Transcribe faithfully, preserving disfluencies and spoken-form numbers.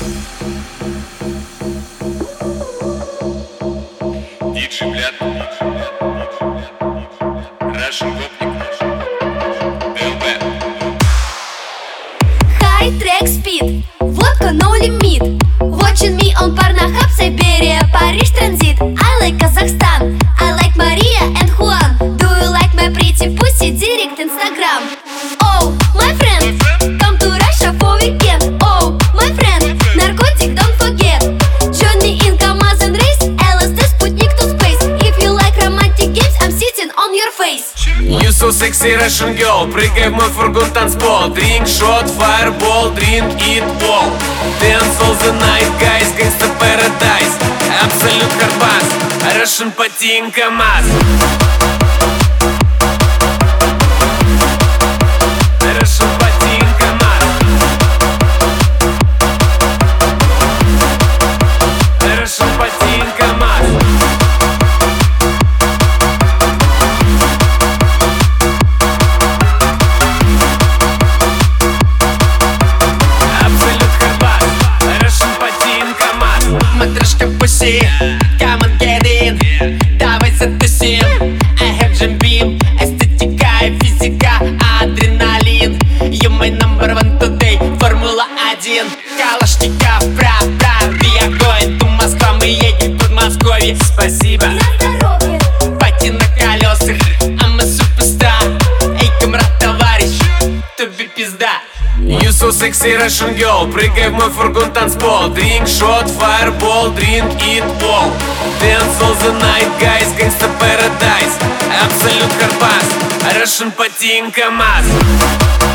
Диджей Бляд, Russian Gopnik, ДЛБ. High track speed, водка no limit. Watching me on Pornhub, Siberia, Париж транзит. I like Kazakhstan, I like Maria and Juan. Do you like my pretty pussy? Direct Instagram. Oh, my friend, come to Russia for weekend. Oh, my friend, narcotic don't forget. Johnny in Kamaz and race, L S D, Sputnik to space. If you like romantic games, I'm sitting on your face. You so sexy Russian girl, прыгай в мой фургон танцпол. Drink shot, fireball, drink it all. Dance all the night, guys, gangsta paradise. Absolute hardbass, Russian потин КамАЗ. Russian потин КамАЗ. Russian потин КамАЗ. Матрешка пуси, come on get in. Давай затусим, I have Jim Beam. Эстетика и физика, адреналин. You my number one today, Формула один. Калашников, прав, прав. We are going to Москва, мы едем в Подмосковье. Спасибо, пати на колесах, а мы суперстар. Эй, камрад, товарищ, тебе пизда. You so sexy Russian girl, прыгай в мой фургон танцпол. Drink shot, fireball, drink it all. Dance all the night, guys, gangsta paradise. Absolute hardbass, Russian потин КамАЗ.